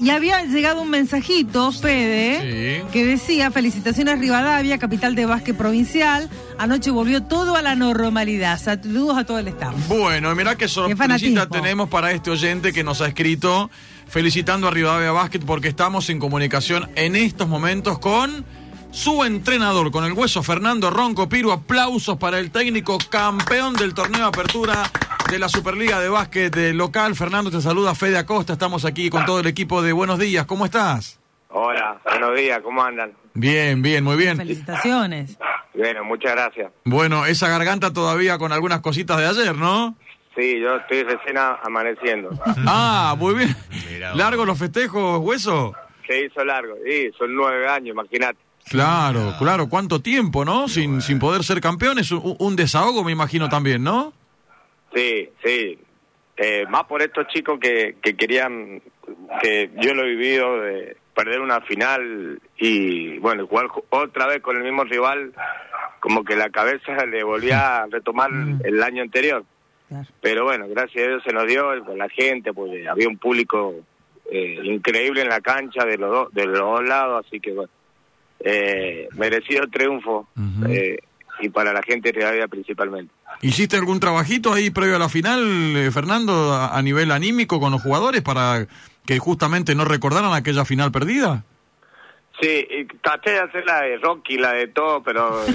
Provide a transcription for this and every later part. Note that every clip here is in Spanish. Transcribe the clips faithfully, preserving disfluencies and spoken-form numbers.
y había llegado un mensajito, Fede, sí, que decía: felicitaciones Rivadavia, capital de básquet provincial. Anoche volvió todo a la normalidad. Saludos a todo el staff. Bueno, mirá qué sorpresita tenemos para este oyente que nos ha escrito felicitando a Rivadavia Básquet, porque estamos en comunicación en estos momentos con su entrenador, con el Hueso Fernando Ronco Piru. Aplausos para el técnico campeón del torneo de apertura de la Superliga de Básquet local. Fernando, te saluda Fede Acosta. Estamos aquí con todo el equipo de Buenos Días. ¿Cómo estás? Hola, buenos días. ¿Cómo andan? Bien, bien, muy bien. Felicitaciones. Bueno, muchas gracias. Bueno, esa garganta todavía con algunas cositas de ayer, ¿no? Sí, yo estoy recién amaneciendo. Ah, muy bien. ¿Largos los festejos, Hueso? Se hizo largo, sí, son nueve años, imagínate. Claro, claro, cuánto tiempo, ¿no? Sin, sin poder ser campeones, un, un desahogo me imagino también, ¿no? Sí, sí. Eh, más por estos chicos que, que querían, que yo lo he vivido, de perder una final y, bueno, jugar otra vez con el mismo rival, como que la cabeza le volvía a retomar el año anterior. Pero bueno, gracias a Dios se nos dio con la gente, porque había un público eh, increíble en la cancha de los, do, de los dos lados, así que bueno, eh, merecido triunfo. Uh-huh. eh, y para la gente de Rivadavia principalmente. ¿Hiciste algún trabajito ahí previo a la final, eh, Fernando, a, a nivel anímico con los jugadores para que justamente no recordaran aquella final perdida? Sí, y traté de hacer la de Rocky, la de todo, pero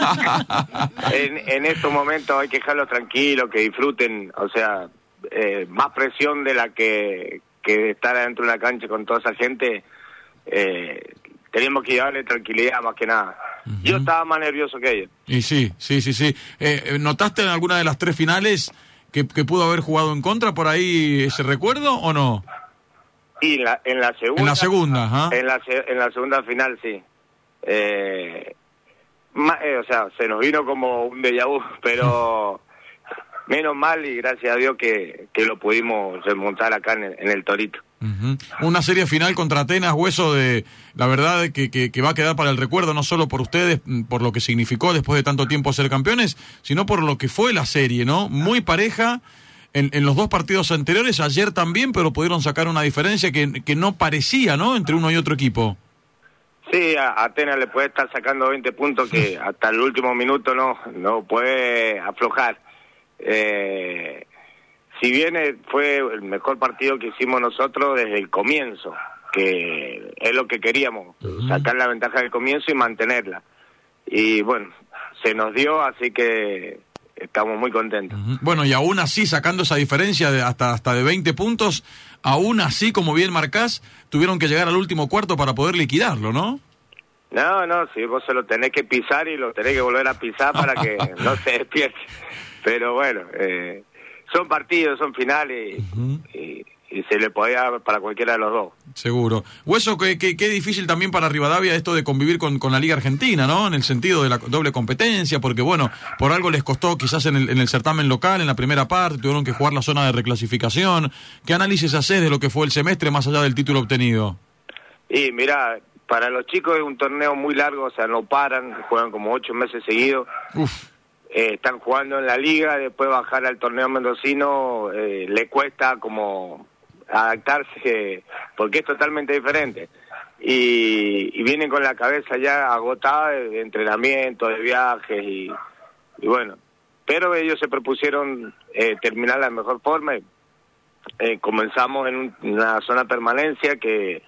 en, en estos momentos hay que dejarlos tranquilos, que disfruten, o sea, eh, más presión de la que, que estar adentro de una cancha con toda esa gente. eh, Teníamos que llevarle tranquilidad más que nada. Uh-huh. Yo estaba más nervioso que ellos. Y sí, sí, sí, sí. Eh, ¿Notaste en alguna de las tres finales que, que pudo haber jugado en contra por ahí ese recuerdo o no? Y en la, en la segunda. En la segunda, ¿ah? En la, en la segunda final, sí. Eh, ma, eh, o sea, se nos vino como un déjà vu, pero menos mal y gracias a Dios que, que lo pudimos remontar acá en el, en el Torito. Uh-huh. Una serie final contra Atenas, Hueso, de la verdad que, que, que va a quedar para el recuerdo, no solo por ustedes, por lo que significó después de tanto tiempo ser campeones, sino por lo que fue la serie, ¿no? Muy pareja en, en los dos partidos anteriores, ayer también, pero pudieron sacar una diferencia que, que no parecía, ¿no?, entre uno y otro equipo. Sí, a Atenas le puede estar sacando veinte puntos que hasta el último minuto no, no puede aflojar. Eh... Si bien fue el mejor partido que hicimos nosotros desde el comienzo, que es lo que queríamos, uh-huh. sacar la ventaja del comienzo y mantenerla. Y bueno, se nos dio, así que estamos muy contentos. Uh-huh. Bueno, y aún así, sacando esa diferencia de hasta, hasta de veinte puntos, aún así, como bien marcás, tuvieron que llegar al último cuarto para poder liquidarlo, ¿no? No, no, si vos se lo tenés que pisar y lo tenés que volver a pisar para que no se despierte. Pero bueno... Eh, son partidos, son finales, uh-huh. y, y se le podía dar para cualquiera de los dos. Seguro. Hueso, qué, qué, qué difícil también para Rivadavia esto de convivir con, con la Liga Argentina, ¿no? En el sentido de la doble competencia, porque bueno, por algo les costó quizás en el, en el certamen local, en la primera parte, tuvieron que jugar la zona de reclasificación. ¿Qué análisis haces de lo que fue el semestre más allá del título obtenido? Y mira, para los chicos es un torneo muy largo, o sea, no paran, juegan como ocho meses seguidos. Uf. Eh, están jugando en la liga, después bajar al torneo mendocino eh, le cuesta como adaptarse, porque es totalmente diferente. Y, y vienen con la cabeza ya agotada de, de entrenamiento, de viajes, y, y bueno. Pero ellos se propusieron eh, terminar de la mejor forma. Eh, comenzamos en un, una zona de permanencia que,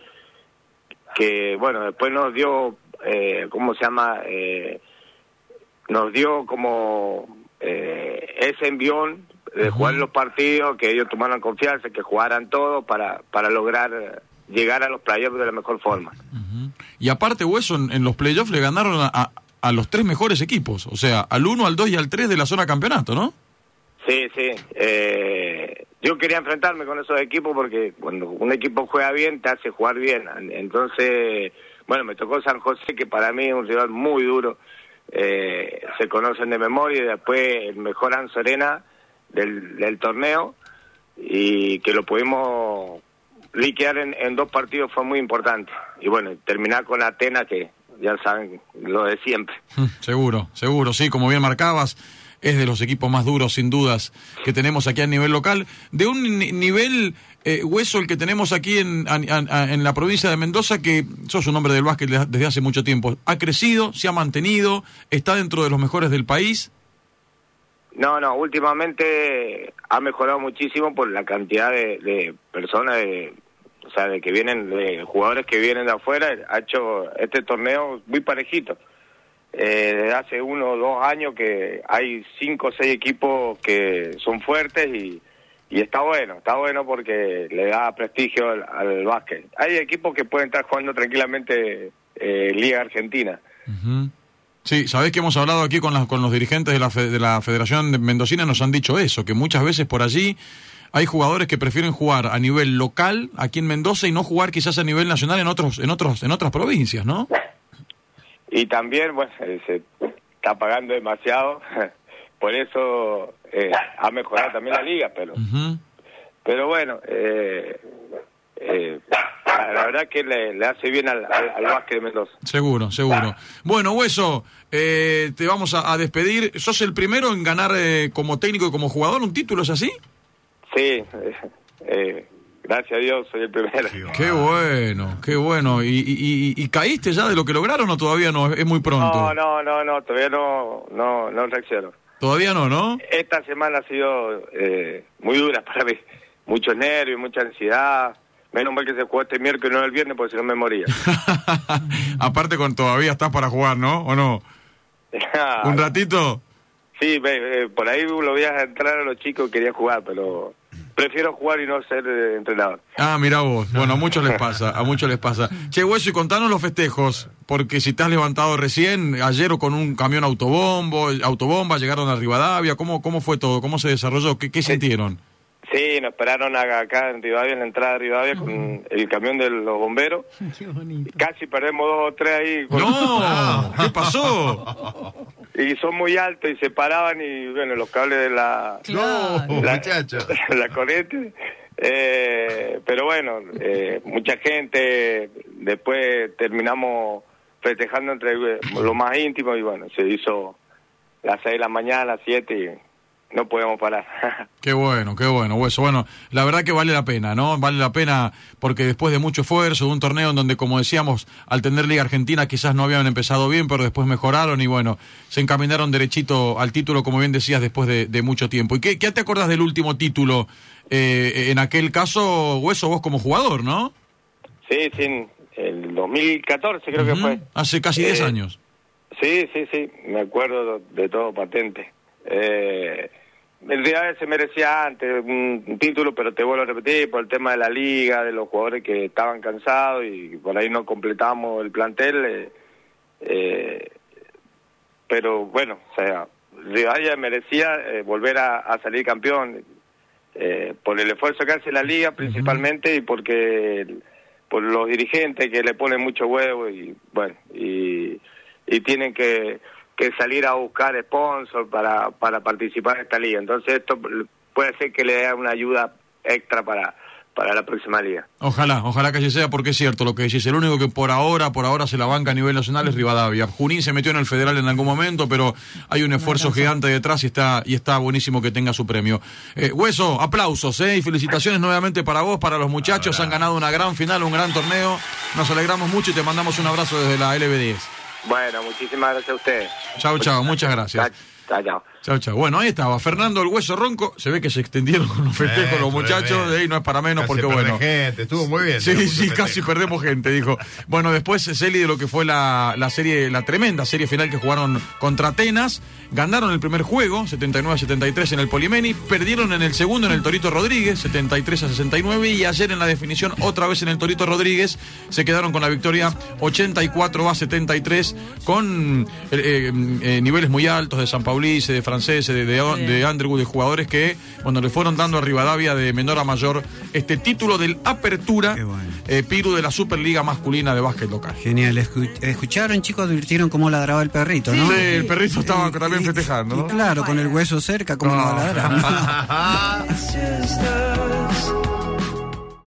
que bueno, después nos dio, eh, ¿cómo se llama?, eh, nos dio como eh, ese envión de uh-huh. jugar los partidos, que ellos tomaran confianza, que jugaran todos para para lograr llegar a los playoffs de la mejor forma. Uh-huh. Y aparte, Hueso, en, en los playoffs le ganaron a, a, a los tres mejores equipos, o sea, al uno, al dos y al tres de la zona campeonato, ¿no? Sí, sí. Eh, yo quería enfrentarme con esos equipos porque cuando un equipo juega bien, te hace jugar bien. Entonces, bueno, me tocó San José, que para mí es un rival muy duro. Eh, se conocen de memoria, y después el mejor Anzorena del, del torneo, y que lo pudimos liquidar en, en dos partidos fue muy importante. Y bueno, terminar con Atenas, que ya saben lo de siempre. Seguro, seguro, sí, como bien marcabas, es de los equipos más duros, sin dudas, que tenemos aquí a nivel local. De un ni- nivel, eh, Hueso, el que tenemos aquí en, a, a, en la provincia de Mendoza, que sos un hombre del básquet desde hace mucho tiempo. ¿Ha crecido, se ha mantenido, está dentro de los mejores del país? No, no, últimamente ha mejorado muchísimo por la cantidad de, de personas, de, o sea, de que vienen, de jugadores que vienen de afuera. Ha hecho este torneo muy parejito. Eh, desde hace uno o dos años que hay cinco o seis equipos que son fuertes y, y está bueno, está bueno porque le da prestigio al, al básquet. Hay equipos que pueden estar jugando tranquilamente eh, Liga Argentina. Uh-huh. Sí, sabés que hemos hablado aquí con, la, con los dirigentes de la, fe, de la Federación Mendocina, nos han dicho eso, que muchas veces por allí hay jugadores que prefieren jugar a nivel local aquí en Mendoza y no jugar quizás a nivel nacional en otros en otros en otras provincias, ¿no? Y también, bueno, se está pagando demasiado, por eso eh, ha mejorado también la liga, pero uh-huh. pero bueno, eh, eh, la verdad que le, le hace bien al, al, al básquet de Mendoza. Seguro, seguro. Bueno, Hueso, eh, te vamos a, a despedir. ¿Sos el primero en ganar eh, como técnico y como jugador un título, es así? Sí, eh, eh, gracias a Dios soy el primero. Qué bueno, qué bueno. ¿Y, y, y, y caíste ya de lo que lograron o todavía no? Es muy pronto. No, no, no, no todavía no, no, no reacciono. Todavía no, ¿no? Esta semana ha sido eh, muy dura para mí. Muchos nervios, mucha ansiedad. Menos mal que se jugó este miércoles, no el viernes, porque si no me moría. Aparte, con todavía estás para jugar, ¿no? ¿O no? ¿Un ratito? Sí, eh, por ahí lo voy a entrar a los chicos que querían jugar, pero prefiero jugar y no ser eh, entrenador. Ah, mirá vos. Bueno, a muchos les pasa, a muchos les pasa. Che, Hueso, y contanos los festejos, porque si te has levantado recién, ayer o con un camión autobombo, autobomba, llegaron a Rivadavia, ¿cómo, cómo fue todo? ¿Cómo se desarrolló? ¿Qué, qué sí. sintieron? Sí, nos esperaron acá en Rivadavia, en la entrada de Rivadavia, con el camión de los bomberos. Qué bonito. Casi perdemos dos o tres ahí. Con... ¡No! ¿Qué pasó? Y son muy altos y se paraban y, bueno, los cables de la... Claro. La, muchacho. La corriente. Eh, pero bueno, eh, mucha gente. Después terminamos festejando entre lo más íntimo y, bueno, se hizo las seis de la mañana, las siete y... no podemos parar. Qué bueno, qué bueno, Hueso. Bueno, la verdad que vale la pena, ¿no? Vale la pena porque después de mucho esfuerzo, de un torneo en donde, como decíamos, al tener Liga Argentina quizás no habían empezado bien, pero después mejoraron y, bueno, se encaminaron derechito al título, como bien decías, después de, de mucho tiempo. ¿Y qué, qué te acordás del último título? Eh, en aquel caso, Hueso, vos como jugador, ¿no? Sí, sí, en el dos mil catorce creo uh-huh. que fue. Hace casi diez eh, años. Sí, sí, sí, me acuerdo de todo patente. Eh... En realidad se merecía antes un título, pero te vuelvo a repetir, por el tema de la liga, de los jugadores que estaban cansados y por ahí no completamos el plantel. Eh, eh, pero bueno, o sea, Rivadavia merecía eh, volver a, a salir campeón eh, por el esfuerzo que hace la liga principalmente uh-huh. y porque por los dirigentes que le ponen mucho huevo y bueno, y, y tienen que... que salir a buscar sponsor para para participar en esta liga. Entonces esto puede ser que le dé una ayuda extra para para la próxima liga. Ojalá, ojalá que así sea, porque es cierto lo que decís. El único que por ahora, por ahora se la banca a nivel nacional es Rivadavia. Junín se metió en el federal en algún momento, pero hay un esfuerzo no gigante detrás y está y está buenísimo que tenga su premio. Eh, Hueso, aplausos, eh, y felicitaciones nuevamente para vos, para los muchachos. Ahora. Han ganado una gran final, un gran torneo. Nos alegramos mucho y te mandamos un abrazo desde la L B diez. Bueno, muchísimas gracias a ustedes. Chau, chau, muchas gracias. Chau, chau. Chau, chau. Bueno, ahí estaba, Fernando el Hueso Ronco. Se ve que se extendieron con los festejos eh, los muchachos. De ahí no es para menos, casi porque bueno. Gente, estuvo muy bien. Sí, sí, casi perdemos gente, dijo. Bueno, después Celi de lo que fue la, la serie, la tremenda serie final que jugaron contra Atenas. Ganaron el primer juego, setenta y nueve a setenta y tres en el Polimeni. Perdieron en el segundo en el Torito Rodríguez, setenta y tres a sesenta y nueve. Y ayer en la definición, otra vez en el Torito Rodríguez, se quedaron con la victoria ochenta y cuatro a setenta y tres, con eh, eh, eh, niveles muy altos de San Paulice, de Francés, de, de, de Underwood, de jugadores que cuando le fueron dando a Rivadavia de menor a mayor este título del Apertura, bueno. eh, Piru de la Superliga Masculina de Básquet Local. Genial. Escu- escucharon, chicos, advirtieron cómo ladraba el perrito, ¿no? Sí, el perrito estaba eh, también festejando, ¿no? Y claro, con el hueso cerca, cómo no va a ladrar.